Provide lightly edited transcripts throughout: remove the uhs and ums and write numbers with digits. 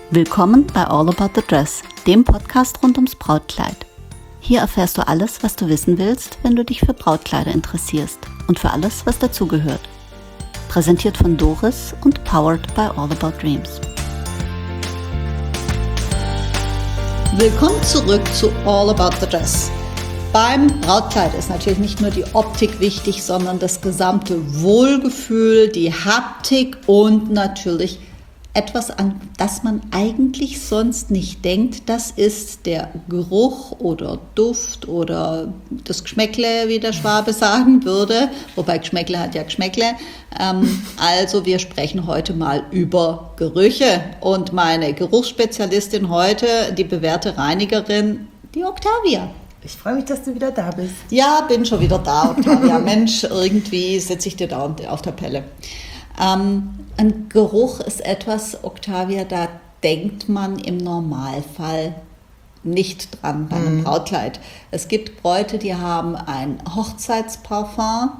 Willkommen bei All About the Dress, dem Podcast rund ums Brautkleid. Hier erfährst du alles, was du wissen willst, wenn du dich für Brautkleider interessierst und für alles, was dazugehört. Präsentiert von Doris und powered by All About Dreams. Willkommen zurück zu All About the Dress. Beim Brautkleid ist natürlich nicht nur die Optik wichtig, sondern das gesamte Wohlgefühl, die Haptik und natürlich etwas, an das man eigentlich sonst nicht denkt. Das ist der Geruch oder Duft oder das Geschmäckle, wie der Schwabe sagen würde. Wobei Geschmäckle hat ja Geschmäckle. Also wir sprechen heute mal über Gerüche. Und meine Geruchsspezialistin heute, die bewährte Reinigerin, die Octavia. Ich freue mich, dass du wieder da bist. Ja, bin schon wieder da, Octavia. Mensch, irgendwie sitze ich dir da auf der Pelle. Ein Geruch ist etwas, Octavia, da denkt man im Normalfall nicht dran bei einem Brautkleid. Es gibt Bräute, die haben ein Hochzeitsparfum.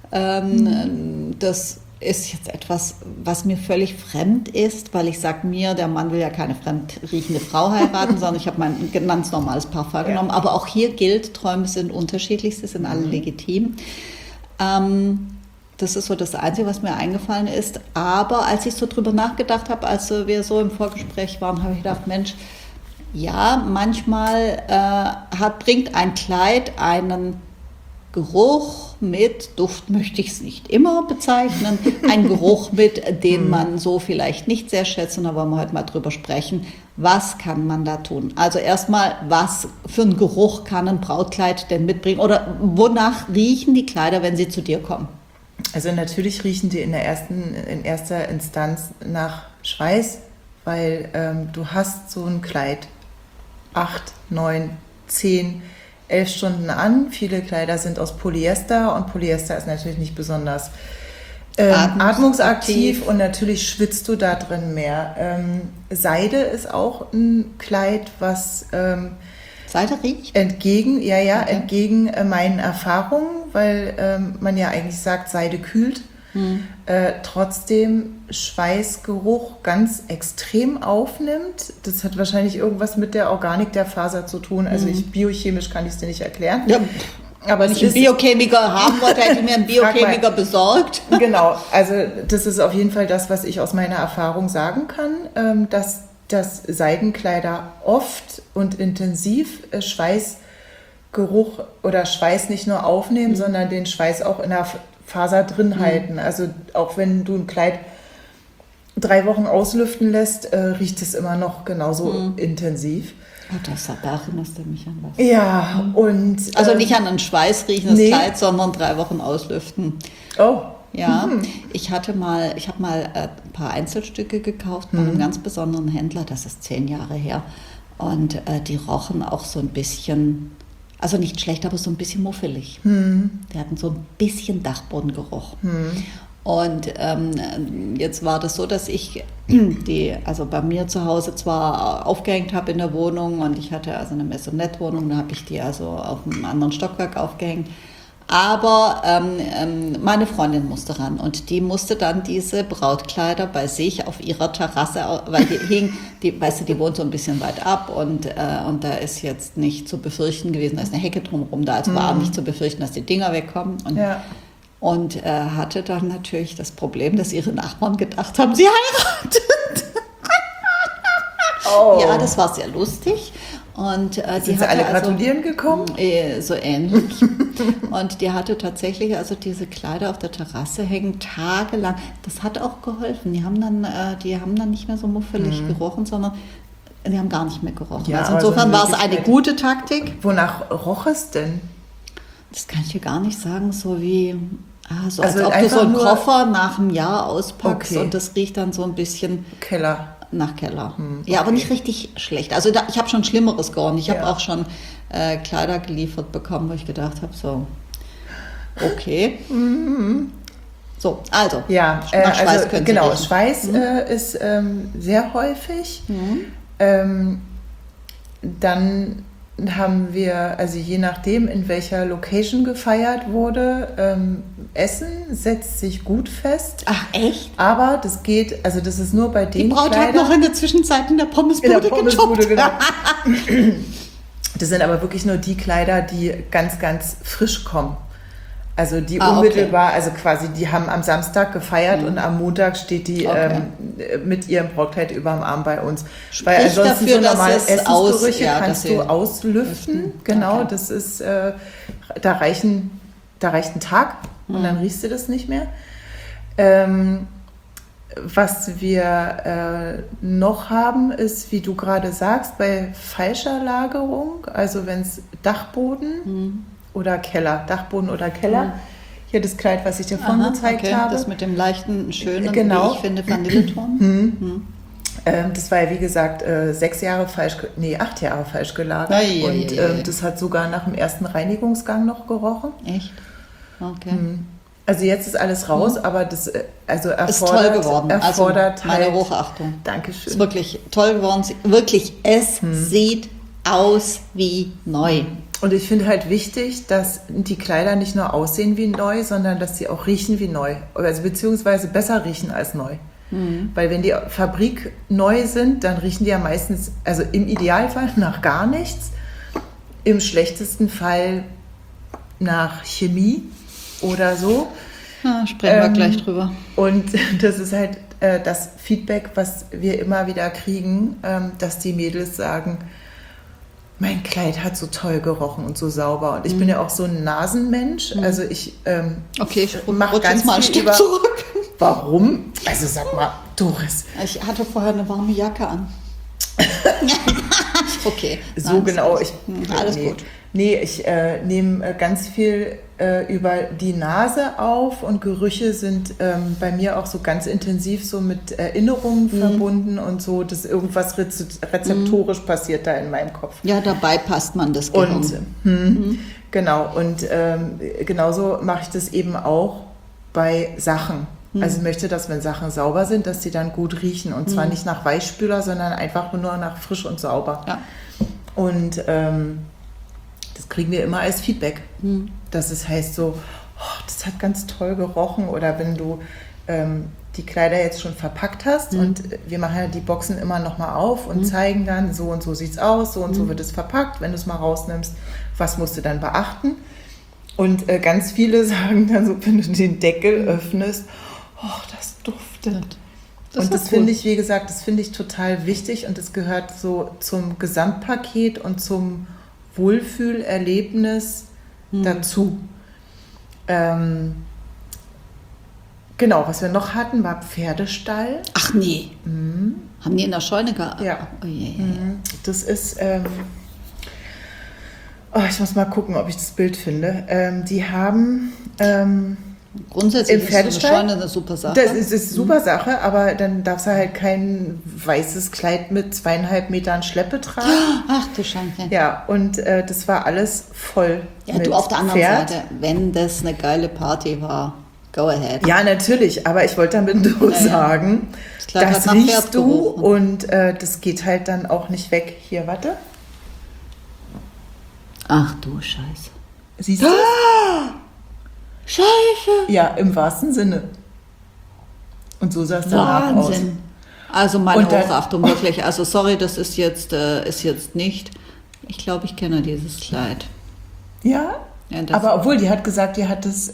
Das ist jetzt etwas, was mir völlig fremd ist, weil ich sage mir, der Mann will ja keine fremd riechende Frau heiraten, sondern ich habe mein ganz normales Parfum genommen. Aber auch hier gilt, Träume sind unterschiedlich, sie sind alle legitim. Das ist so das Einzige, was mir eingefallen ist. Aber als ich so drüber nachgedacht habe, als wir so im Vorgespräch waren, habe ich gedacht, Mensch, ja, manchmal bringt ein Kleid einen Geruch mit, Duft möchte ich es nicht immer bezeichnen, ein Geruch mit, den man so vielleicht nicht sehr schätzt. Und da wollen wir heute mal drüber sprechen, was kann man da tun? Also erstmal, was für einen Geruch kann ein Brautkleid denn mitbringen? Oder wonach riechen die Kleider, wenn sie zu dir kommen? Also natürlich riechen die in erster Instanz nach Schweiß, weil du hast so ein Kleid 8, 9, 10, 11 Stunden an. Viele Kleider sind aus Polyester und Polyester ist natürlich nicht besonders atmungsaktiv und natürlich schwitzt du da drin mehr. Seide ist auch ein Kleid, was Seide riecht? entgegen meinen Erfahrungen, weil man ja eigentlich sagt, Seide kühlt. Trotzdem Schweißgeruch ganz extrem aufnimmt. Das hat wahrscheinlich irgendwas mit der Organik der Faser zu tun. Also biochemisch kann ich es dir nicht erklären. Ja. Aber wenn ich einen Biochemiker haben wollte, hätte ich mir einen Biochemiker besorgt. Genau, also das ist auf jeden Fall das, was ich aus meiner Erfahrung sagen kann, dass Seidenkleider oft und intensiv Schweißgeruch oder Schweiß nicht nur aufnehmen, sondern den Schweiß auch in der Faser drin halten. Also auch wenn du ein Kleid 3 Wochen auslüften lässt, riecht es immer noch genauso intensiv. Oh, da erinnerst du mich an was. Ja, und... Also nicht an ein Schweiß riechendes Kleid, sondern 3 Wochen auslüften. Oh. Ja, ich habe mal ein paar Einzelstücke gekauft bei einem ganz besonderen Händler, das ist 10 Jahre her. Und die rochen auch so ein bisschen, also nicht schlecht, aber so ein bisschen muffelig. Die hatten so ein bisschen Dachbodengeruch. Und jetzt war das so, dass ich also bei mir zu Hause zwar aufgehängt habe in der Wohnung und ich hatte also eine Maisonette-Wohnung, da habe ich die also auf einem anderen Stockwerk aufgehängt. Aber meine Freundin musste ran und die musste dann diese Brautkleider bei sich auf ihrer Terrasse, weil die wohnt so ein bisschen weit ab und da ist jetzt nicht zu befürchten gewesen, da ist eine Hecke drumherum da, also war nicht zu befürchten, dass die Dinger wegkommen. Und hatte dann natürlich das Problem, dass ihre Nachbarn gedacht haben, sie heiratet. Oh. Ja, das war sehr lustig. Und sind sie alle gratulieren gekommen? So ähnlich. Und die hatte tatsächlich also diese Kleider auf der Terrasse hängen, tagelang. Das hat auch geholfen. Die haben dann nicht mehr so muffelig gerochen, sondern die haben gar nicht mehr gerochen. Ja, also insofern war es eine gute Taktik. Wonach roch es denn? Das kann ich dir gar nicht sagen, so wie... Also als ob du so einen Koffer nach einem Jahr auspackst und das riecht dann so ein bisschen... Keller. Nach Keller. Ja, aber nicht richtig schlecht. Also ich habe schon Schlimmeres gerochen. Ich habe auch schon Kleider geliefert bekommen, wo ich gedacht habe, so, okay. So, also. Ja, nach Schweiß also genau, Schweiß ist sehr häufig. Dann haben wir, also je nachdem, in welcher Location gefeiert wurde, Essen setzt sich gut fest. Ach, echt? Aber das geht, also das ist nur bei den Die Braut hat noch in der Zwischenzeit in der Pommesbude gejobbt. Genau. Das sind aber wirklich nur die Kleider, die ganz, ganz frisch kommen. Also die unmittelbar, also quasi, die haben am Samstag gefeiert und am Montag steht die mit ihrem Brautkleid überm Arm bei uns. Weil ansonsten dafür, so normale dass es Essensgerüche dass kannst du auslüften. Genau, das ist, da reicht ein Tag und dann riechst du das nicht mehr. Was wir noch haben, ist, wie du gerade sagst, bei falscher Lagerung, also wenn es Dachboden oder Keller, Dachboden oder Keller. Hier das Kleid, was ich dir vorhin gezeigt habe. Das mit dem leichten, schönen, genau. wie ich finde, Vanilleton. Das war ja, wie gesagt, 8 Jahre falsch gelagert. Das hat sogar nach dem ersten Reinigungsgang noch gerochen. Echt? Okay. Also jetzt ist alles raus, aber das also ist toll geworden. Erfordert meine halt, Hochachtung. Dankeschön. Ist wirklich toll geworden. Wirklich, es sieht aus wie neu. Und ich finde halt wichtig, dass die Kleider nicht nur aussehen wie neu, sondern dass sie auch riechen wie neu. Also beziehungsweise besser riechen als neu. Weil wenn die Fabrik neu sind, dann riechen die ja meistens, also im Idealfall nach gar nichts, im schlechtesten Fall nach Chemie oder so. Ja, sprechen wir gleich drüber. Und das ist halt das Feedback, was wir immer wieder kriegen, dass die Mädels sagen, mein Kleid hat so toll gerochen und so sauber. Und ich bin ja auch so ein Nasenmensch. Also ich mache ganz mal ein viel Stück über... zurück. Warum? Also sag mal, Doris. Ich hatte vorher eine warme Jacke an. Okay. So nein, genau. Alles gut. Nee, ich nehme ganz viel über die Nase auf und Gerüche sind bei mir auch so ganz intensiv so mit Erinnerungen verbunden und so, dass irgendwas rezeptorisch passiert da in meinem Kopf. Ja, dabei passt man das Gehirn. Und, genau, und genauso mache ich das eben auch bei Sachen. Also ich möchte, dass wenn Sachen sauber sind, dass sie dann gut riechen und zwar nicht nach Weichspüler, sondern einfach nur nach frisch und sauber. Ja. Und das kriegen wir immer als Feedback. Dass es heißt so, oh, das hat ganz toll gerochen. Oder wenn du die Kleider jetzt schon verpackt hast und wir machen ja die Boxen immer nochmal auf und zeigen dann, so und so sieht es aus, so und so wird es verpackt. Wenn du es mal rausnimmst, was musst du dann beachten? Und ganz viele sagen dann so, wenn du den Deckel öffnest, oh, das duftet. Und das finde ich, wie gesagt, das finde ich total wichtig und das gehört so zum Gesamtpaket und zum Wohlfühlerlebnis dazu. Genau, was wir noch hatten, war Pferdestall. Ach nee. Haben die in der Scheune gearbeitet? Ja. Oh, das ist, ich muss mal gucken, ob ich das Bild finde. Die haben... Grundsätzlich ist so eine Scheune eine super Sache. Das ist eine super Sache, aber dann darfst du halt kein weißes Kleid mit 2,5 Metern Schleppe tragen. Ach du Scheiße. Ja, und das war alles voll. Ja, du auf der anderen Seite, wenn das eine geile Party war, go ahead. Ja, natürlich, aber ich wollte damit nur sagen, das riechst du und das geht halt dann auch nicht weg. Hier, warte. Ach du Scheiße. Siehst du das? Scheiße. Ja, im wahrsten Sinne. Und so sah es danach aus. Wahnsinn. Also meine Hochachtung, wirklich. Also sorry, das ist jetzt nicht. Ich glaube, ich kenne dieses Kleid. Ja? Aber obwohl, die hat gesagt, die hat das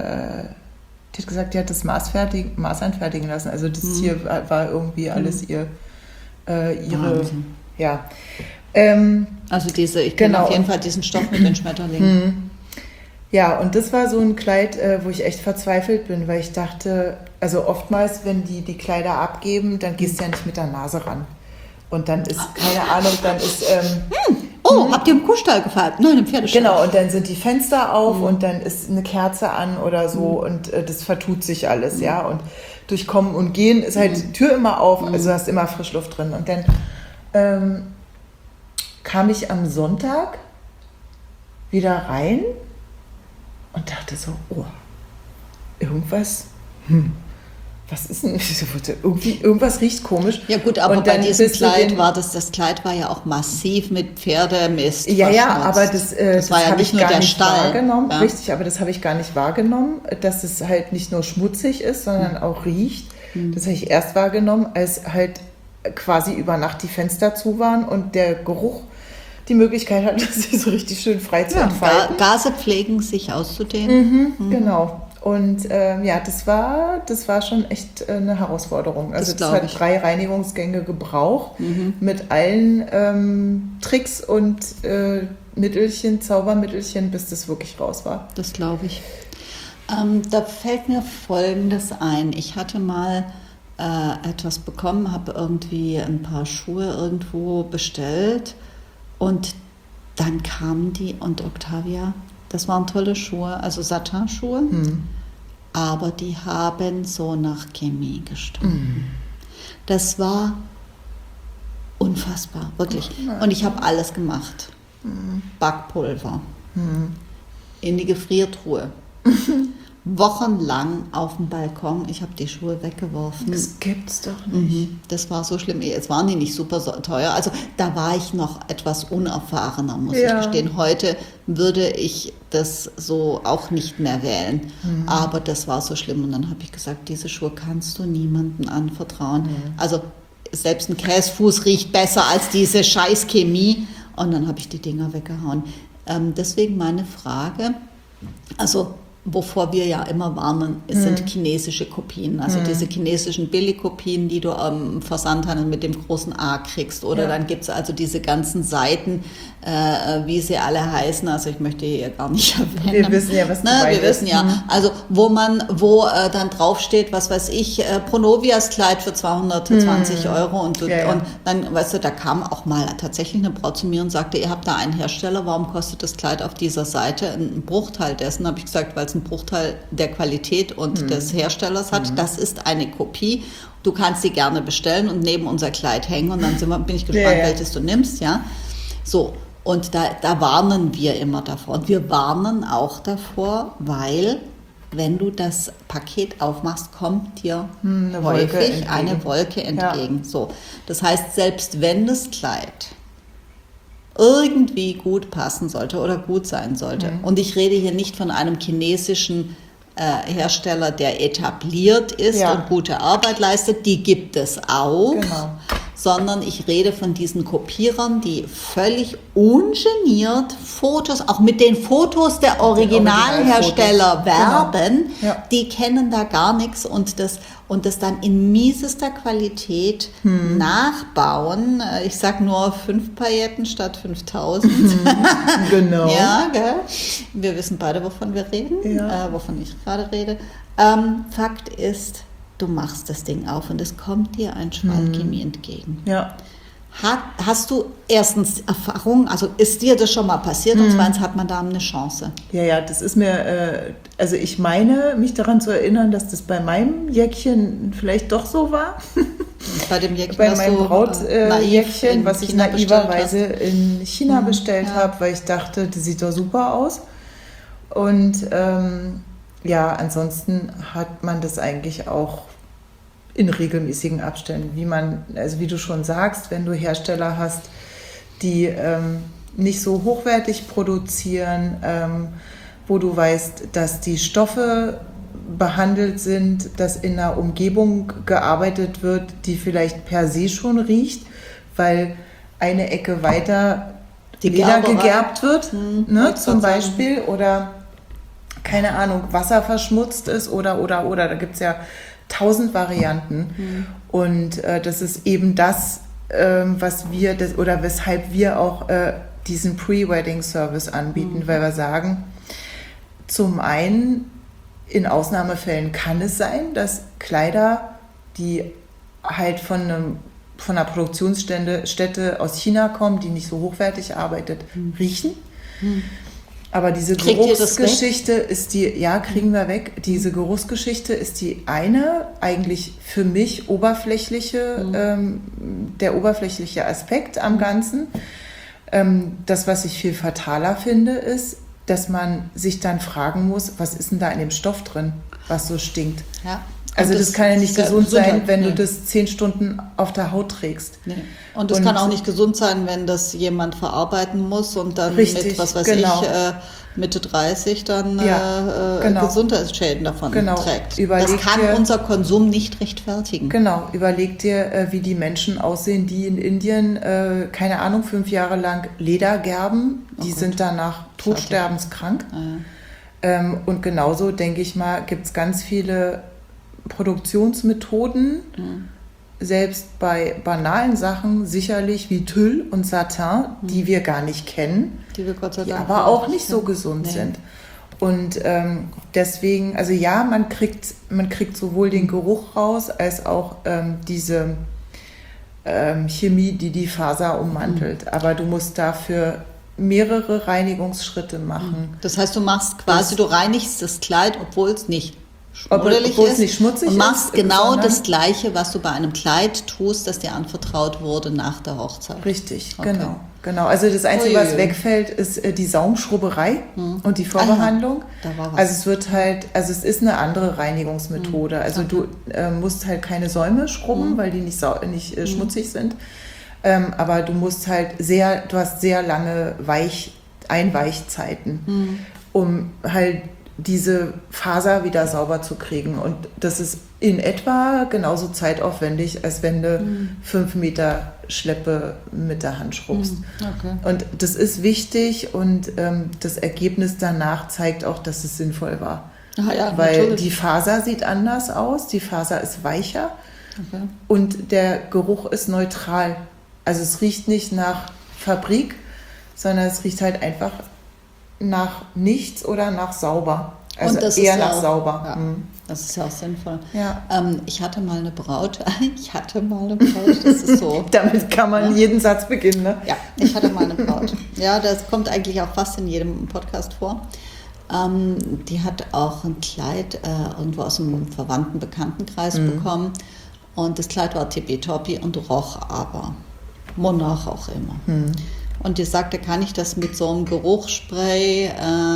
Maß anfertigen lassen. Also das hier war irgendwie alles ihre... Wahnsinn. Ja. Also ich kenne auf jeden Fall diesen Stoff mit den Schmetterlingen. Ja, und das war so ein Kleid, wo ich echt verzweifelt bin, weil ich dachte, also oftmals, wenn die Kleider abgeben, dann gehst du ja nicht mit der Nase ran. Und dann ist, keine Ahnung, dann ist... habt ihr im Kuhstall gefeiert? Nein, im Pferdestall. Genau, und dann sind die Fenster auf und dann ist eine Kerze an oder so und das vertut sich alles, ja. Und durch Kommen und Gehen ist halt die Tür immer auf, also hast immer Frischluft drin. Und dann kam ich am Sonntag wieder rein und dachte so, oh, irgendwas was ist denn, irgendwas riecht komisch. Ja gut, aber und bei dann diesem bist du Kleid das Kleid war ja auch massiv mit Pferdemist Ja, verschmutzt. aber das war ja habe nicht ich nur gar der nicht Stall. wahrgenommen. Ja. Richtig, aber das habe ich gar nicht wahrgenommen, dass es halt nicht nur schmutzig ist, sondern auch riecht. Das habe ich erst wahrgenommen, als halt quasi über Nacht die Fenster zu waren und der Geruch die Möglichkeit hat, sich so richtig schön frei zu entfalten. Gase pflegen, sich auszudehnen. Genau. Und das war schon echt eine Herausforderung. Also es hat 3 Reinigungsgänge gebraucht mit allen Tricks und Mittelchen, Zaubermittelchen, bis das wirklich raus war. Das glaube ich. Da fällt mir Folgendes ein. Ich hatte mal etwas bekommen, habe irgendwie ein paar Schuhe irgendwo bestellt und dann kamen die und Octavia, das waren tolle Schuhe, also Satin-Schuhe, aber die haben so nach Chemie gestunken. Das war unfassbar, wirklich. Und ich habe alles gemacht. Backpulver in die Gefriertruhe. Wochenlang auf dem Balkon. Ich habe die Schuhe weggeworfen. Das gibt's doch nicht. Das war so schlimm. Jetzt waren die nicht super teuer. Also da war ich noch etwas unerfahrener, muss ich gestehen. Heute würde ich das so auch nicht mehr wählen. Aber das war so schlimm. Und dann habe ich gesagt, diese Schuhe kannst du niemandem anvertrauen. Also selbst ein Käsefuß riecht besser als diese scheiß Chemie. Und dann habe ich die Dinger weggehauen. Deswegen meine Frage, also wovor wir ja immer warnen, sind chinesische Kopien. Also diese chinesischen Billigkopien, die du am Versandhandel mit dem großen A kriegst. Oder dann gibt es also diese ganzen Seiten, wie sie alle heißen. Also ich möchte hier gar nicht erwähnen. Wir wissen ja, was du meinst. Wir wissen ja. Also wo dann draufsteht, was weiß ich, Pronovias Kleid für 220 Euro. Und dann, weißt du, da kam auch mal tatsächlich eine Braut zu mir und sagte, ihr habt da einen Hersteller, warum kostet das Kleid auf dieser Seite einen Bruchteil dessen? Habe ich gesagt, weil es einen Bruchteil der Qualität und des Herstellers hat. Das ist eine Kopie. Du kannst sie gerne bestellen und neben unser Kleid hängen und dann bin ich gespannt, welches du nimmst. Ja, so. Und da warnen wir immer davor. Und wir warnen auch davor, weil wenn du das Paket aufmachst, kommt dir häufig eine Wolke entgegen. Ja. So. Das heißt, selbst wenn das Kleid irgendwie gut passen sollte oder gut sein sollte. Und ich rede hier nicht von einem chinesischen Hersteller, der etabliert ist und gute Arbeit leistet, die gibt es auch, sondern ich rede von diesen Kopierern, die völlig ungeniert Fotos, auch mit den Fotos der Originalhersteller werben, die kennen da gar nichts und das dann in miesester Qualität nachbauen. Ich sag nur 5 Pailletten statt 5000. Genau. Ja, gell? Wir wissen beide, wovon wir reden, wovon ich gerade rede. Fakt ist, du machst das Ding auf und es kommt dir ein Schwall Chemie entgegen. Ja. Hast du erstens Erfahrung, also ist dir das schon mal passiert und zweitens hat man da eine Chance? Ja, das ist mir, also ich meine, mich daran zu erinnern, dass das bei meinem Jäckchen vielleicht doch so war. Bei dem Jäckchen, bei meinem Brautjäckchen, was ich naiverweise in China bestellt habe, weil ich dachte, das sieht doch super aus. Und ansonsten hat man das eigentlich auch in regelmäßigen Abständen, wie du schon sagst, wenn du Hersteller hast, die nicht so hochwertig produzieren, wo du weißt, dass die Stoffe behandelt sind, dass in einer Umgebung gearbeitet wird, die vielleicht per se schon riecht, weil eine Ecke weiter die Leder gegerbt wird, zum Beispiel, oder keine Ahnung, Wasser verschmutzt ist oder, da gibt es ja 1000 Varianten. Und das ist eben das, weshalb wir auch diesen Pre-Wedding-Service anbieten, weil wir sagen, zum einen, in Ausnahmefällen kann es sein, dass Kleider, die halt von einer Produktionsstätte aus China kommen, die nicht so hochwertig arbeitet, riechen. Aber diese Geruchsgeschichte ist kriegen wir weg. Diese Geruchsgeschichte ist die eine, eigentlich für mich der oberflächliche Aspekt am Ganzen. Das, was ich viel fataler finde, ist, dass man sich dann fragen muss, was ist denn da in dem Stoff drin, was so stinkt? Ja. Also das kann ja nicht gesund sein, wenn du das 10 Stunden auf der Haut trägst. Nee. Und es kann auch nicht gesund sein, wenn das jemand verarbeiten muss und dann richtig, mit, was weiß genau. ich, Mitte 30 dann genau. Gesundheitsschäden davon trägt. Überleg das kann unser Konsum nicht rechtfertigen. Genau, überleg dir, wie die Menschen aussehen, die in Indien, keine Ahnung, 5 Jahre lang Leder gerben. Die sind danach todsterbenskrank. Und genauso, denke ich mal, gibt es ganz viele Produktionsmethoden, selbst bei banalen Sachen sicherlich wie Tüll und Satin, die wir gar nicht kennen, die wir Gott sei Dank aber auch nicht so gesund sind. Und deswegen, also ja, man kriegt sowohl den Geruch raus, als auch diese Chemie, die Faser ummantelt. Aber du musst dafür mehrere Reinigungsschritte machen. Das heißt, du machst quasi, du reinigst das Kleid, obwohl es nicht schmuddelig ist, nicht schmutzig und machst ist, genau das Gleiche, was du bei einem Kleid tust, das dir anvertraut wurde nach der Hochzeit. Richtig, genau. Also das Einzige, was wegfällt, ist die Saumschrubberei und die Vorbehandlung. Da war was. Also es ist eine andere Reinigungsmethode. Also du musst halt keine Säume schrubben, weil die nicht schmutzig sind. Aber du musst halt du hast sehr lange Einweichzeiten, um halt diese Faser wieder sauber zu kriegen. Und das ist in etwa genauso zeitaufwendig, als wenn du 5 Meter Schleppe mit der Hand schrubbst. Okay. Und das ist wichtig und das Ergebnis danach zeigt auch, dass es sinnvoll war. Weil natürlich. Die Faser sieht anders aus, die Faser ist weicher und der Geruch ist neutral. Also es riecht nicht nach Fabrik, sondern es riecht halt einfach nach nichts oder nach sauber. Also eher nach sauber. Ja, das ist ja auch sinnvoll. Ja. Ich hatte mal eine Braut. Das ist so. Damit kann man jeden Satz beginnen, ne? Ja, ich hatte mal eine Braut. Ja, das kommt eigentlich auch fast in jedem Podcast vor. Die hat auch ein Kleid irgendwo aus einem verwandten Bekanntenkreis bekommen. Und das Kleid war tippitoppi und roch aber. Wonach auch immer. Und die sagte, kann ich das mit so einem Geruchsspray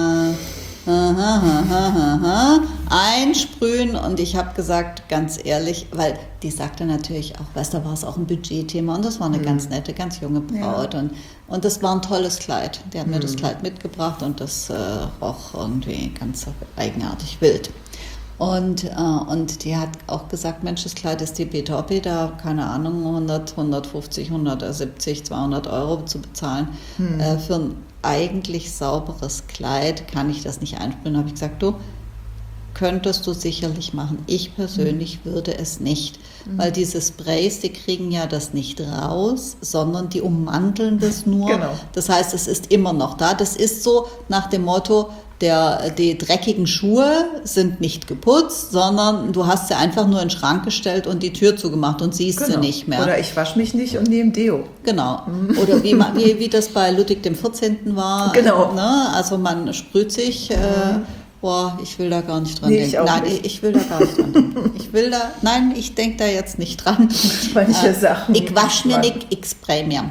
einsprühen? Und ich habe gesagt, ganz ehrlich, weil die sagte natürlich auch, weißt du, da war es auch ein Budgetthema und das war eine ganz nette, ganz junge Braut. Ja. Und das war ein tolles Kleid. Die hat mir das Kleid mitgebracht und das roch irgendwie ganz eigenartig wild. Und die hat auch gesagt, Mensch, das Kleid ist tippitoppi, da, keine Ahnung, 100, 150, 170, 200 Euro zu bezahlen. Für ein eigentlich sauberes Kleid kann ich das nicht einsprühen. Da habe ich gesagt, du, könntest du sicherlich machen. Ich persönlich würde es nicht, weil diese Sprays, die kriegen ja das nicht raus, sondern die ummanteln das nur. Genau. Das heißt, es ist immer noch da. Das ist so nach dem Motto, die dreckigen Schuhe sind nicht geputzt, sondern du hast sie einfach nur in den Schrank gestellt und die Tür zugemacht und siehst sie nicht mehr. Oder ich wasche mich nicht und nehme Deo. Genau. Oder wie das bei Ludwig dem 14. war. Genau. Ne? Also man sprüht sich, ich will da gar nicht dran denken. Ich will da gar nicht dran denken. Ich denke da jetzt nicht dran. Manche Sachen. Ich wasche mir nicht, ich spray mir.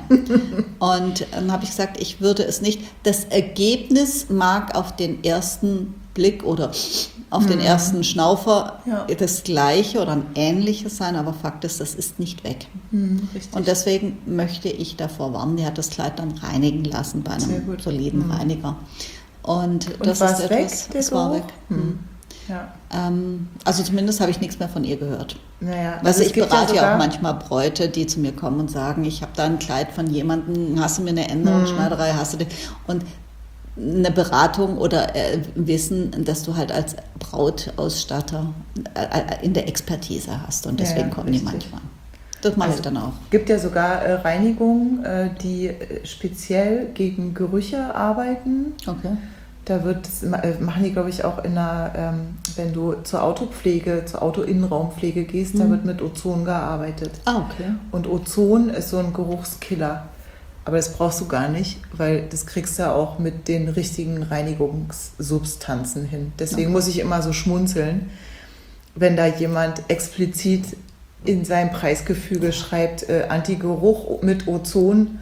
Und dann habe ich gesagt, ich würde es nicht. Das Ergebnis mag auf den ersten Blick oder auf den ersten Schnaufer das Gleiche oder ein Ähnliches sein, aber Fakt ist, das ist nicht weg. Richtig. Und deswegen möchte ich davor warnen. Die hat das Kleid dann reinigen lassen bei einem soliden Reiniger. Und das ist etwas, es war weg. Ja. Also zumindest habe ich nichts mehr von ihr gehört. Naja, also ich berate ja auch manchmal Bräute, die zu mir kommen und sagen, ich habe da ein Kleid von jemandem, hast du mir eine Änderungsschneiderei, hast du die? Und eine Beratung oder Wissen, dass du halt als Brautausstatter in der Expertise hast und deswegen kommen die manchmal. Das mache ich dann auch. Es gibt ja sogar Reinigungen, die speziell gegen Gerüche arbeiten. Okay. Da machen die, glaube ich, auch wenn du zur Autopflege, zur Autoinnenraumpflege gehst, da wird mit Ozon gearbeitet. Ah, okay. Und Ozon ist so ein Geruchskiller. Aber das brauchst du gar nicht, weil das kriegst du auch mit den richtigen Reinigungssubstanzen hin. Deswegen muss ich immer so schmunzeln, wenn da jemand explizit in seinem Preisgefüge schreibt, Anti-Geruch mit Ozon.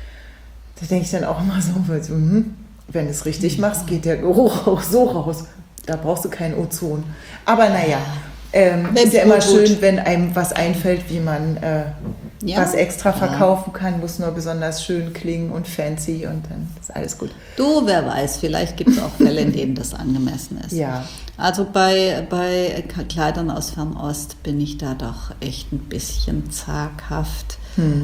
Da denke ich dann auch immer so, wenn du es richtig machst, geht der Geruch auch so raus. Da brauchst du kein Ozon. Aber naja, ist ja immer schön, wenn einem was einfällt, wie man was extra verkaufen kann, muss nur besonders schön klingen und fancy und dann ist alles gut. Du, wer weiß, vielleicht gibt es auch Fälle, in denen das angemessen ist. Ja. Also bei Kleidern aus Fernost bin ich da doch echt ein bisschen zaghaft.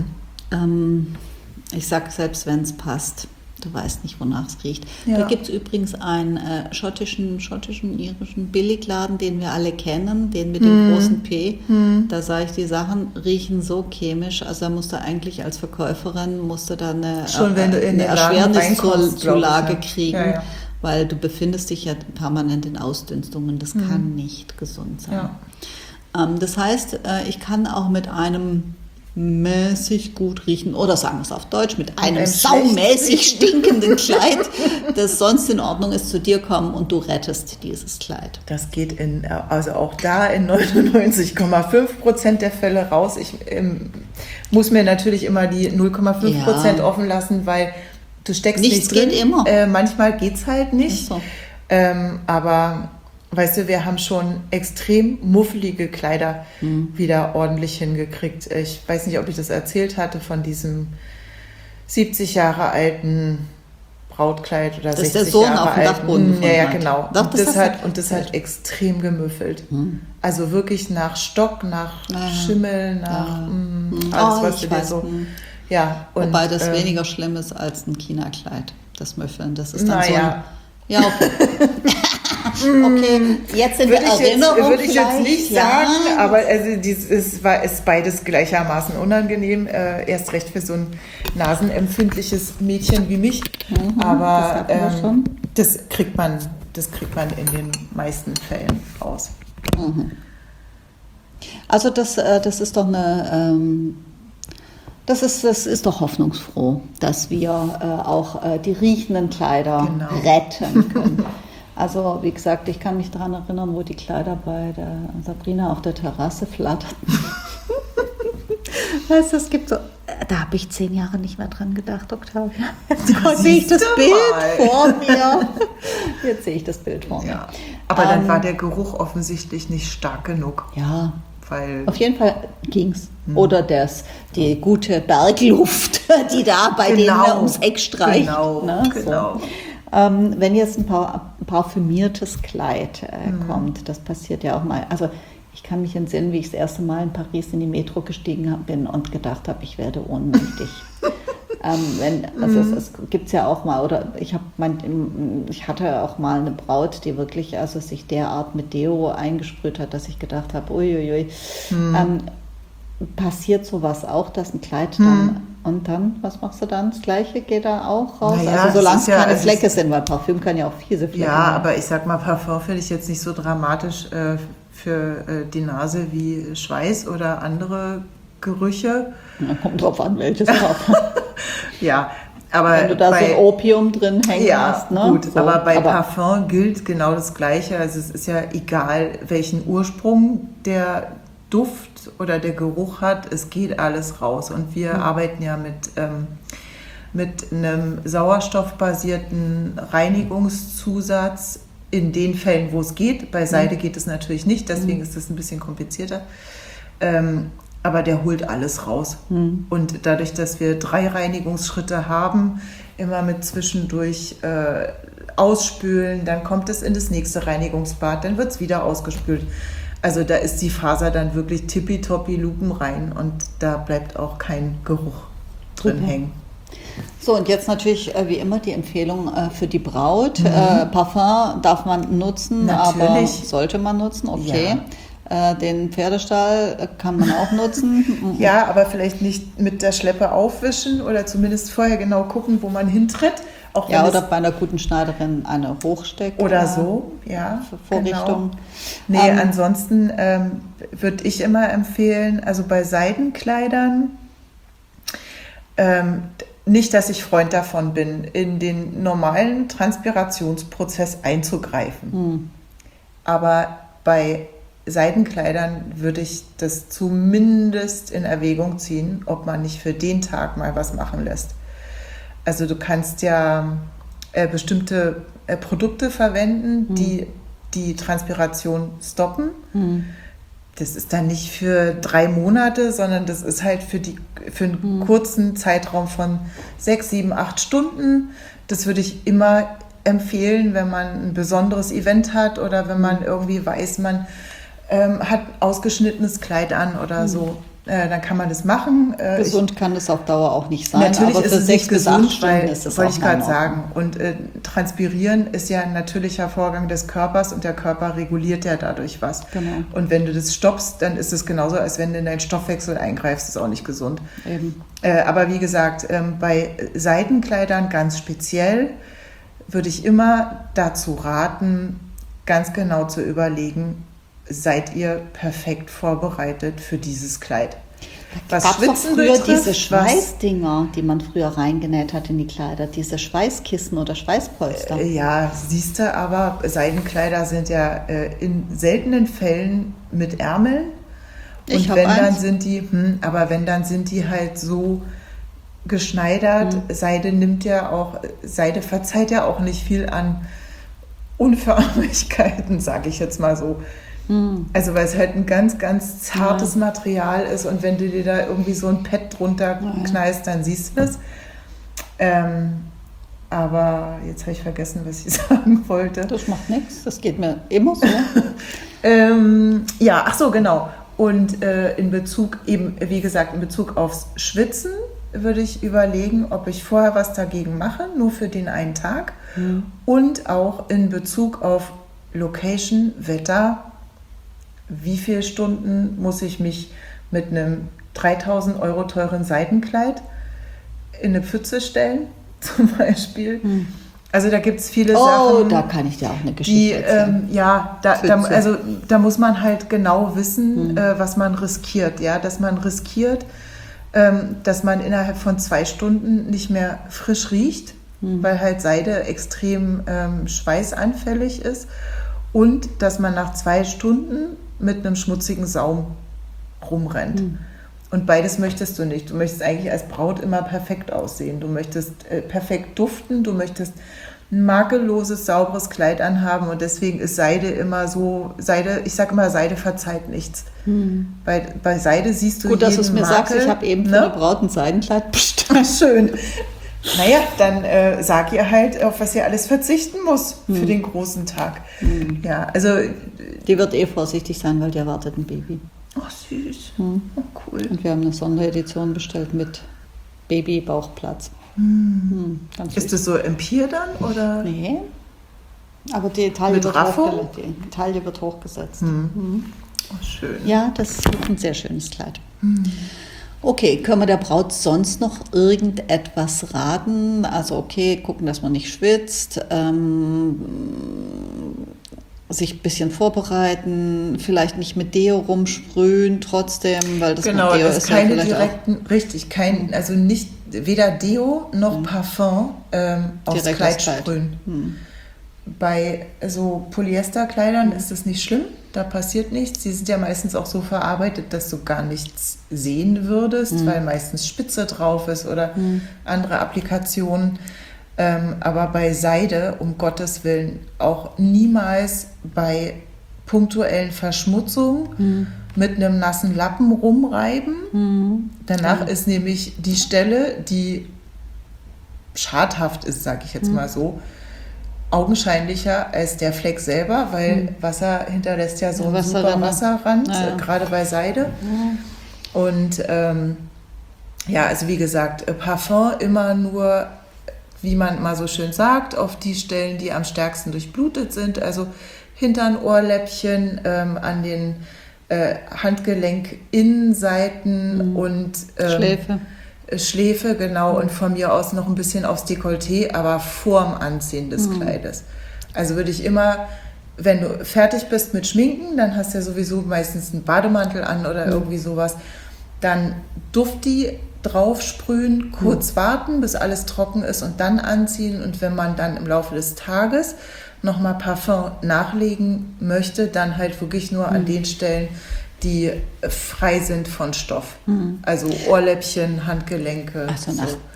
Ich sage, selbst wenn es passt, du weißt nicht, wonach es riecht. Ja. Da gibt es übrigens einen schottischen, irischen Billigladen, den wir alle kennen, den mit dem großen P. Da sage ich, die Sachen riechen so chemisch, also da musst du eigentlich als Verkäuferin eine Erschwerniszulage kriegen, weil du befindest dich ja permanent in Ausdünstungen. Das kann nicht gesund sein. Ja. Das heißt, ich kann auch mit einem mäßig gut riechen, oder sagen wir es auf Deutsch, mit einem saumäßig stinkenden Kleid, das sonst in Ordnung ist, zu dir kommen und du rettest dieses Kleid. Das geht also auch da in 99,5% der Fälle raus. Ich muss mir natürlich immer die 0,5% offen lassen, weil du steckst nichts nicht drin. Geht immer. Manchmal geht es halt nicht. So. Aber weißt du, wir haben schon extrem muffelige Kleider wieder ordentlich hingekriegt. Ich weiß nicht, ob ich das erzählt hatte von diesem 70 Jahre alten Brautkleid oder 60 Jahre alten. Das ist der Sohn auf dem Dachboden gefunden hat. Ja, genau. Das hat extrem gemüffelt. Also wirklich nach Stock, nach Schimmel, nach alles, was du dir so... Ja, und, wobei das weniger schlimm ist als ein China-Kleid, das Müffeln. Das ist dann so ein... Ja, okay. Okay, jetzt in der Erinnerung würde ich jetzt nicht sagen, aber also ist beides gleichermaßen unangenehm, erst recht für so ein nasenempfindliches Mädchen wie mich. Aber das kriegt man in den meisten Fällen raus. Also das ist doch eine... Das ist doch hoffnungsfroh, dass wir auch die riechenden Kleider retten können. Also wie gesagt, ich kann mich daran erinnern, wo die Kleider bei der Sabrina auf der Terrasse flatterten. Weißt du, es gibt so, da habe ich 10 Jahre nicht mehr dran gedacht, Octavia. Jetzt sehe ich das Bild vor mir. Jetzt sehe ich das Bild vor mir. Aber dann war der Geruch offensichtlich nicht stark genug. Ja. Auf jeden Fall ging's. Oder die gute Bergluft, die da bei denen ums Eck streicht. Genau. Wenn jetzt ein parfümiertes Kleid kommt, das passiert ja auch mal. Also ich kann mich entsinnen, wie ich das erste Mal in Paris in die Metro gestiegen bin und gedacht habe, ich werde ohnmächtig. Es gibt es ja auch mal, oder ich hatte auch mal eine Braut, die wirklich sich derart mit Deo eingesprüht hat, dass ich gedacht habe, uiuiui, passiert sowas auch, dass ein Kleid und dann, was machst du dann? Das Gleiche geht da auch raus? Naja, also solange es keine Flecke sind, weil Parfüm kann ja auch fiese Flecke haben. Ja, aber ich sag mal, Parfüm finde ich jetzt nicht so dramatisch für die Nase wie Schweiß oder andere Gerüche. Ja, kommt drauf an, welches Parfüm. Ja, aber wenn du da so ein Opium drin hängen hast. Ne? Gut, so, aber Parfüm gilt genau das Gleiche. Also es ist ja egal, welchen Ursprung der Duft oder der Geruch hat, es geht alles raus. Und wir arbeiten ja mit einem sauerstoffbasierten Reinigungszusatz in den Fällen, wo es geht. Bei Seide geht es natürlich nicht, deswegen ist das ein bisschen komplizierter. Aber der holt alles raus. Und dadurch, dass wir 3 Reinigungsschritte haben, immer mit zwischendurch ausspülen, dann kommt es in das nächste Reinigungsbad, dann wird es wieder ausgespült. Also da ist die Faser dann wirklich tippitoppi lupenrein und da bleibt auch kein Geruch drin hängen. So, und jetzt natürlich wie immer die Empfehlung für die Braut. Parfum darf man nutzen, natürlich. Aber sollte man nutzen, okay. Ja. Den Pferdestall kann man auch nutzen. Ja, aber vielleicht nicht mit der Schleppe aufwischen oder zumindest vorher genau gucken, wo man hintritt. Auch ja, oder bei einer guten Schneiderin eine Hochsteck. Oder so, ja. Vorrichtung. Genau. Nee, ansonsten würde ich immer empfehlen, also bei Seidenkleidern, nicht, dass ich Freund davon bin, in den normalen Transpirationsprozess einzugreifen. Aber bei Seidenkleidern würde ich das zumindest in Erwägung ziehen, ob man nicht für den Tag mal was machen lässt. Also du kannst ja bestimmte Produkte verwenden, die die Transpiration stoppen. das ist dann nicht für 3 Monate, sondern das ist halt für einen kurzen Zeitraum von 6, 7, 8 Stunden. Das würde ich immer empfehlen, wenn man ein besonderes Event hat oder wenn man irgendwie weiß, man hat ausgeschnittenes Kleid an oder so. Dann kann man das machen. Gesund kann es auf Dauer auch nicht sein. Natürlich aber ist für es 6 nicht bis 8 gesund, Stunden weil, ist es wollte auch ich mal in gerade sagen. Und Transpirieren ist ja ein natürlicher Vorgang des Körpers und der Körper reguliert ja dadurch was. Genau. Und wenn du das stoppst, dann ist es genauso, als wenn du in deinen Stoffwechsel eingreifst, ist auch nicht gesund. Eben. Aber wie gesagt, bei Seidenkleidern ganz speziell würde ich immer dazu raten, ganz genau zu überlegen, seid ihr perfekt vorbereitet für dieses Kleid. Was Schwitzen früher betrifft, diese Schweißdinger, die man früher reingenäht hat in die Kleider, diese Schweißkissen oder Schweißpolster. Ja, siehst du, aber Seidenkleider sind ja in seltenen Fällen mit Ärmeln. Und dann sind die, wenn dann sind die halt so geschneidert. Seide verzeiht ja auch nicht viel an Unförmlichkeiten, sage ich jetzt mal so. Also weil es halt ein ganz, ganz zartes Material ist und wenn du dir da irgendwie so ein Pad drunter knallst, dann siehst du das. Aber jetzt habe ich vergessen, was ich sagen wollte. Das macht nichts, das geht mir immer so. Ja, ach so, genau. Und in Bezug aufs Schwitzen würde ich überlegen, ob ich vorher was dagegen mache, nur für den einen Tag. Und auch in Bezug auf Location, Wetter, wie viele Stunden muss ich mich mit einem 3.000 € teuren Seidenkleid in eine Pfütze stellen, zum Beispiel. Also da gibt es viele Sachen. Oh, da kann ich dir auch eine Geschichte erzählen. Da muss man halt genau wissen, was man riskiert. Ja? Dass man riskiert, dass man innerhalb von 2 Stunden nicht mehr frisch riecht, weil halt Seide extrem schweißanfällig ist. Und dass man nach 2 Stunden mit einem schmutzigen Saum rumrennt. Und beides möchtest du nicht. Du möchtest eigentlich als Braut immer perfekt aussehen. Du möchtest perfekt duften, du möchtest ein makelloses, sauberes Kleid anhaben. Und deswegen ist Seide immer so, ich sage immer, Seide verzeiht nichts. Bei Seide siehst du gut, jeden dass du es mir Makel, sagst, ich habe eben für eine Braut ein Seidenkleid bestellt. Schön. Naja, dann sag ihr halt, auf was ihr alles verzichten muss für den großen Tag. Ja, also die wird vorsichtig sein, weil die erwartet ein Baby. Oh, süß. Oh, cool. Und wir haben eine Sonderedition bestellt mit Baby-Bauchplatz. Ist das so Empire dann, oder? Nee, aber die Taille wird hochgesetzt. Oh, schön. Ja, das ist ein sehr schönes Kleid. Okay, können wir der Braut sonst noch irgendetwas raten? Also okay, gucken, dass man nicht schwitzt, sich ein bisschen vorbereiten, vielleicht nicht mit Deo rumsprühen trotzdem, weil das genau, mit Deo das ist keine ja direkten, also nicht weder Deo noch Parfum aufs Kleid sprühen. Bei so Polyesterkleidern ist das nicht schlimm, da passiert nichts. Die sind ja meistens auch so verarbeitet, dass du gar nichts sehen würdest, weil meistens Spitze drauf ist oder andere Applikationen. Aber bei Seide, um Gottes Willen, auch niemals bei punktuellen Verschmutzungen mit einem nassen Lappen rumreiben. Danach ist nämlich die Stelle, die schadhaft ist, sage ich jetzt mal so, augenscheinlicher als der Fleck selber, weil Wasser hinterlässt ja so einen super Wasserrand, gerade bei Seide. Und also wie gesagt, Parfum immer nur, wie man mal so schön sagt, auf die Stellen, die am stärksten durchblutet sind, also Hintern, Ohrläppchen, an den Handgelenk-Innenseiten und Schläfe, genau, und von mir aus noch ein bisschen aufs Dekolleté, aber vorm Anziehen des Kleides. Also würde ich immer, wenn du fertig bist mit Schminken, dann hast du ja sowieso meistens einen Bademantel an oder irgendwie sowas, dann Dufti drauf sprühen, kurz warten, bis alles trocken ist und dann anziehen. Und wenn man dann im Laufe des Tages nochmal Parfum nachlegen möchte, dann halt wirklich nur an den Stellen, die frei sind von Stoff. Also Ohrläppchen, Handgelenke. Also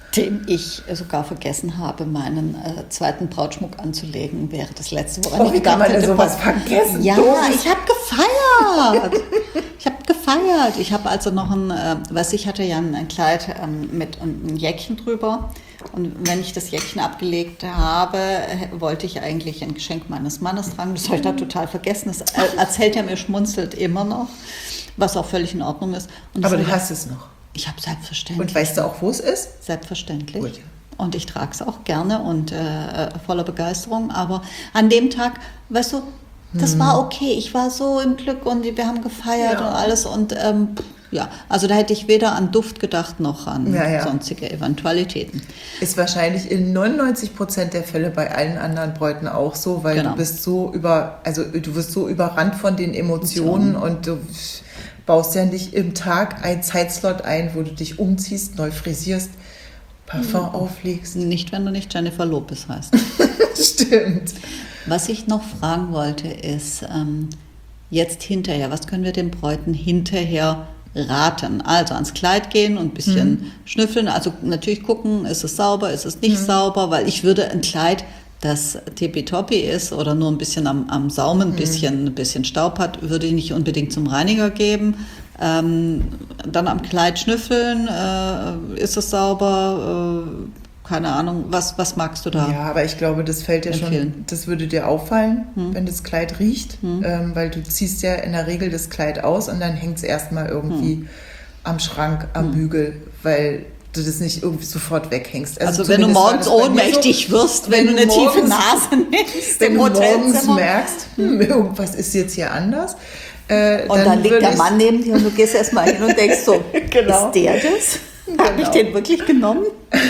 Dem ich sogar vergessen habe, meinen zweiten Brautschmuck anzulegen, wäre das letzte, woran ich Wie kann gedacht man denn hätte. sowas vergessen? Ja, Doofes. ich habe gefeiert. Ich habe also noch ich hatte ja ein Kleid mit einem Jäckchen drüber. Und wenn ich das Jäckchen abgelegt habe, wollte ich eigentlich ein Geschenk meines Mannes tragen. Das habe ich da total vergessen. Das erzählt er mir, schmunzelt immer noch, was auch völlig in Ordnung ist. Und Aber du hast es noch. Ich habe selbstverständlich. Und weißt du auch, wo es ist? Selbstverständlich. Gut. Und ich trage es auch gerne und voller Begeisterung. Aber an dem Tag, weißt du, das war okay. Ich war so im Glück und wir haben gefeiert und alles. Und also da hätte ich weder an Duft gedacht noch an sonstige Eventualitäten. Ist wahrscheinlich in 99% der Fälle bei allen anderen Bräuten auch so, weil du bist du wirst so überrannt von den Emotionen und du baust ja nicht im Tag einen Zeitslot ein, wo du dich umziehst, neu frisierst, Parfum auflegst. Nicht, wenn du nicht Jennifer Lopez heißt. Stimmt. Was ich noch fragen wollte, ist jetzt hinterher, was können wir den Bräuten hinterher raten? Also ans Kleid gehen und ein bisschen schnüffeln, also natürlich gucken, ist es sauber, ist es nicht sauber, weil ich würde ein Kleid, das tippitoppi ist oder nur ein bisschen am Saum ein bisschen Staub hat, würde ich nicht unbedingt zum Reiniger geben. Dann am Kleid schnüffeln, ist es sauber, keine Ahnung, was magst du da? Ja, aber ich glaube, das fällt dir empfehlen? schon, das würde dir auffallen, wenn das Kleid riecht, weil du ziehst ja in der Regel das Kleid aus und dann hängt es erstmal irgendwie am Schrank, am Bügel, weil du das nicht irgendwie sofort weghängst. Also wenn du morgens ohnmächtig wirst, wenn du eine tiefe Nase nimmst, wenn du morgens merkst, irgendwas ist jetzt hier anders. Und dann liegt der Mann neben dir und du gehst erstmal hin und denkst so, genau. Ist der das? Habe ich den wirklich genommen?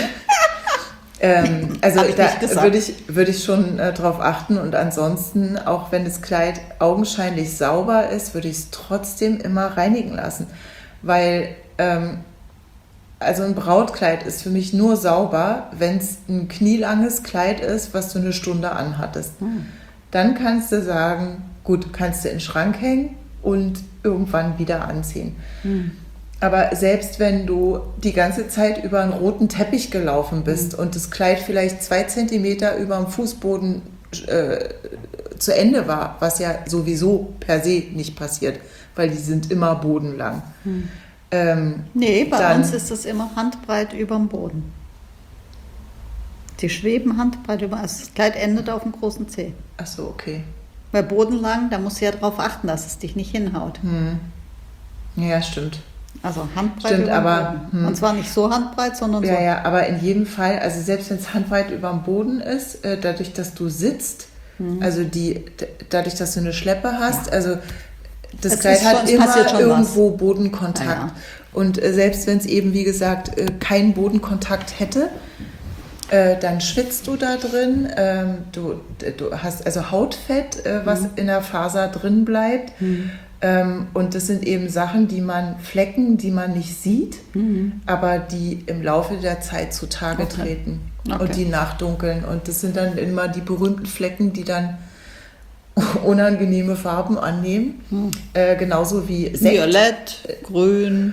Also da würde ich schon drauf achten und ansonsten, auch wenn das Kleid augenscheinlich sauber ist, würde ich es trotzdem immer reinigen lassen, weil also ein Brautkleid ist für mich nur sauber, wenn es ein knielanges Kleid ist, was du eine Stunde anhattest. Dann kannst du sagen, gut, kannst du in den Schrank hängen und irgendwann wieder anziehen. Aber selbst wenn du die ganze Zeit über einen roten Teppich gelaufen bist und das Kleid vielleicht 2 Zentimeter über dem Fußboden zu Ende war, was ja sowieso per se nicht passiert, weil die sind immer bodenlang. Nee, bei uns ist das immer handbreit über dem Boden. Die schweben handbreit über, also das Kleid endet auf dem großen Zeh. Ach so, okay. Bei bodenlang, da musst du ja darauf achten, dass es dich nicht hinhaut. Ja, stimmt. Also handbreit über dem Boden. Und zwar nicht so handbreit, sondern so. Ja, aber in jedem Fall, also selbst wenn es handbreit über dem Boden ist, dadurch, dass du sitzt, also dadurch, dass du eine Schleppe hast, also das Kleid hat immer irgendwo Bodenkontakt. Ja. Und selbst wenn es eben, wie gesagt, keinen Bodenkontakt hätte, dann schwitzt du da drin. Du hast also Hautfett, was in der Faser drin bleibt. Und das sind eben Sachen, Flecken, die man nicht sieht, aber die im Laufe der Zeit zutage treten und die nachdunkeln. Und das sind dann immer die berühmten Flecken, die dann unangenehme Farben annehmen. Genauso wie Sekt. Violett, grün.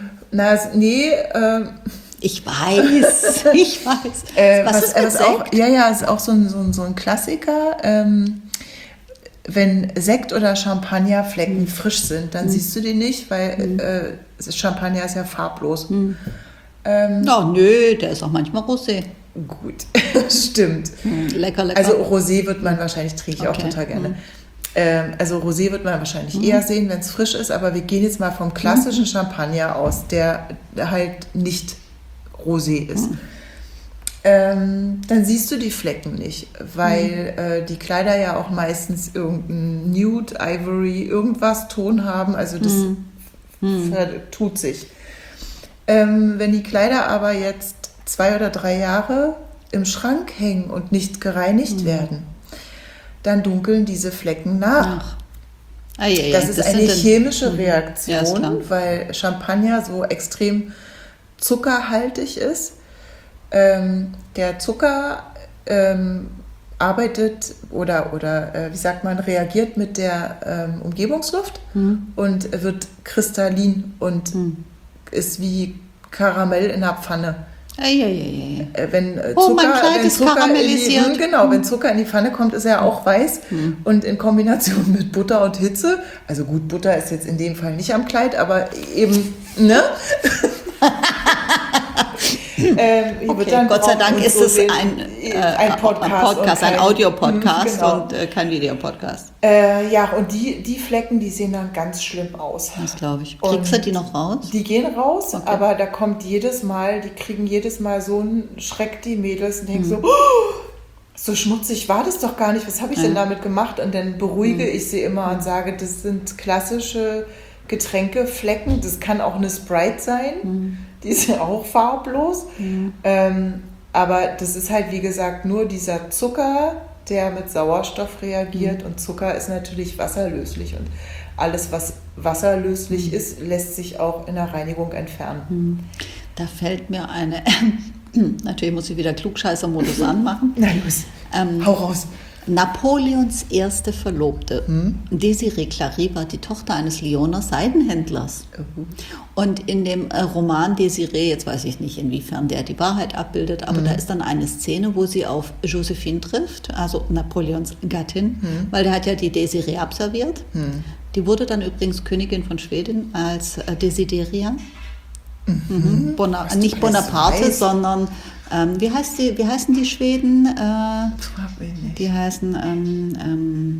Ich weiß. Was ist mit Sekt? Ist auch so ein Klassiker. Wenn Sekt oder Champagnerflecken frisch sind, dann siehst du die nicht, weil Champagner ist ja farblos. Der ist auch manchmal Rosé. Gut, stimmt. Lecker. Also Rosé wird man wahrscheinlich, trinke ich auch total gerne. Also Rosé wird man wahrscheinlich eher sehen, wenn es frisch ist, aber wir gehen jetzt mal vom klassischen Champagner aus, der halt nicht Rosé ist. Dann siehst du die Flecken nicht, weil die Kleider ja auch meistens irgendein Nude, Ivory, irgendwas Ton haben, also das vertut sich. Wenn die Kleider aber jetzt 2 oder 3 Jahre im Schrank hängen und nicht gereinigt werden, dann dunkeln diese Flecken nach. Das ist eine chemische Reaktion, weil Champagner so extrem zuckerhaltig ist. Der Zucker arbeitet oder reagiert mit der Umgebungsluft und wird kristallin und ist wie Karamell in der Pfanne. Wenn mein Kleid ist karamellisiert. Wenn Zucker in die Pfanne kommt, ist er auch weiß. Und in Kombination mit Butter und Hitze, also gut, Butter ist jetzt in dem Fall nicht am Kleid, aber eben, ne? Okay, Gott sei Dank ist es ein Podcast, ein Audio-Podcast und kein Videopodcast. Und die Flecken, die sehen dann ganz schlimm aus. Das glaube ich. Kriegst du die noch raus? Die gehen raus, aber da kommt die kriegen jedes Mal so einen Schreck, die Mädels, und denken so schmutzig war das doch gar nicht, was habe ich denn damit gemacht? Und dann beruhige ich sie immer und sage, das sind klassische Getränkeflecken, das kann auch eine Sprite sein, die ist ja auch farblos, aber das ist halt, wie gesagt, nur dieser Zucker, der mit Sauerstoff reagiert, und Zucker ist natürlich wasserlöslich, und alles, was wasserlöslich ist, lässt sich auch in der Reinigung entfernen. Da fällt mir natürlich muss ich wieder Klugscheißer-Modus anmachen. Na los, hau raus. Napoleons erste Verlobte, Désirée Clary, war die Tochter eines Lyoner Seidenhändlers. Und in dem Roman Désirée, jetzt weiß ich nicht, inwiefern der die Wahrheit abbildet, aber da ist dann eine Szene, wo sie auf Josephine trifft, also Napoleons Gattin, weil der hat ja die Désirée abserviert. Die wurde dann übrigens Königin von Schweden als Desideria. Nicht Bonaparte, sondern wie heißen die Schweden? Die heißen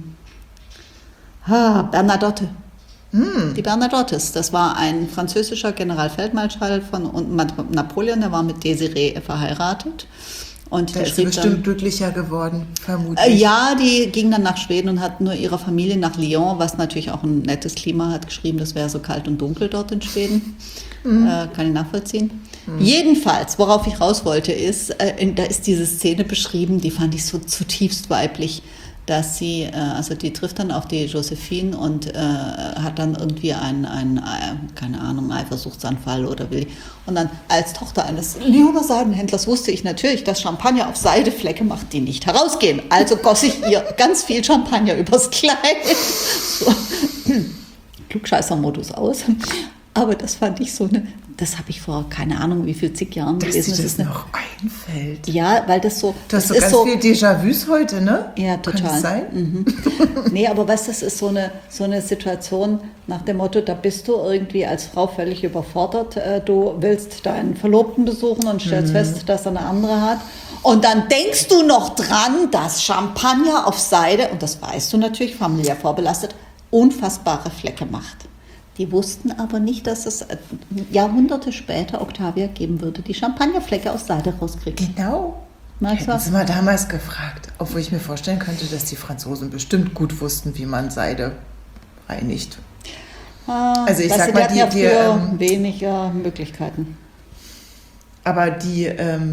Bernadotte. Die Bernadottes, das war ein französischer Generalfeldmarschall von Napoleon, der war mit Désirée verheiratet. Und der ist bestimmt glücklicher geworden, vermutlich. Ja, die ging dann nach Schweden und hat nur ihrer Familie nach Lyon, was natürlich auch ein nettes Klima hat, geschrieben, das wäre so kalt und dunkel dort in Schweden. Kann ich nachvollziehen. Jedenfalls, worauf ich raus wollte, ist, da ist diese Szene beschrieben, die fand ich so zutiefst weiblich, dass sie, also die trifft dann auf die Josephine und hat dann irgendwie keine Ahnung, Eifersuchtsanfall oder will. Und dann als Tochter eines Lyoner Seidenhändlers wusste ich natürlich, dass Champagner auf Seideflecke macht, die nicht herausgehen. Also goss ich ihr ganz viel Champagner übers Kleid. So. Klugscheißer-Modus aus. Aber das fand ich das habe ich vor keine Ahnung wie viel zig Jahren gelesen. Dass dir das noch einfällt. Ja, weil das so... Das ist so ganz viel Déjà-vus heute, ne? Ja, total. Kann das sein? Nee, aber weißt du, das ist so eine Situation nach dem Motto, da bist du irgendwie als Frau völlig überfordert. Du willst deinen Verlobten besuchen und stellst fest, dass er eine andere hat. Und dann denkst du noch dran, dass Champagner auf Seide, und das weißt du natürlich, familiär vorbelastet, unfassbare Flecke macht. Die wussten aber nicht, dass es Jahrhunderte später Octavia geben würde, die Champagnerflecke aus Seide rauskriegt. Genau. Hätten sie mal damals gefragt. Obwohl ich mir vorstellen könnte, dass die Franzosen bestimmt gut wussten, wie man Seide reinigt. Also ich sag mal, die weniger Möglichkeiten. Aber die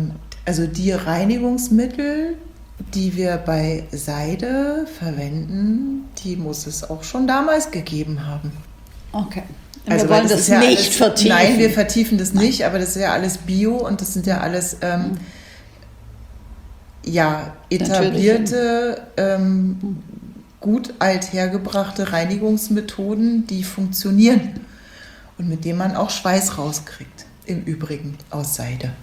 Reinigungsmittel, die wir bei Seide verwenden, die muss es auch schon damals gegeben haben. Okay. Also wir wollen das nicht alles, vertiefen. Nein, wir vertiefen das nicht, aber das ist ja alles Bio und das sind ja alles etablierte, gut althergebrachte Reinigungsmethoden, die funktionieren und mit denen man auch Schweiß rauskriegt. Im Übrigen aus Seide.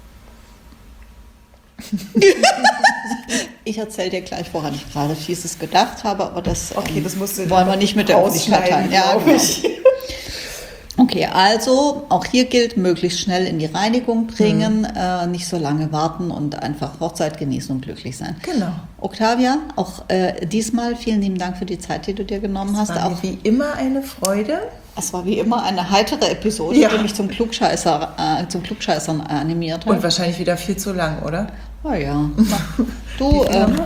Ich erzähle dir gleich, woran ich gerade Fieses gedacht habe, aber das musst du wollen wir nicht mit der Öffentlichkeit teilen. Ja, genau. Okay, also auch hier gilt, möglichst schnell in die Reinigung bringen, nicht so lange warten und einfach Hochzeit genießen und glücklich sein. Genau. Octavia, auch diesmal vielen lieben Dank für die Zeit, die du dir genommen hast. War wie immer eine Freude. Es war wie immer eine heitere Episode, die mich zum Klugscheißern animiert hat. Und wahrscheinlich wieder viel zu lang, oder? Oh ja. Du,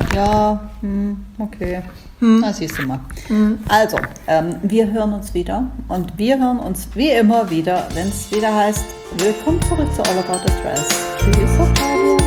okay. Na, siehst du mal. Also, wir hören uns wieder und wir hören uns wie immer wieder, wenn es wieder heißt, willkommen zurück zu All About the Dress. Tschüss, Octavia.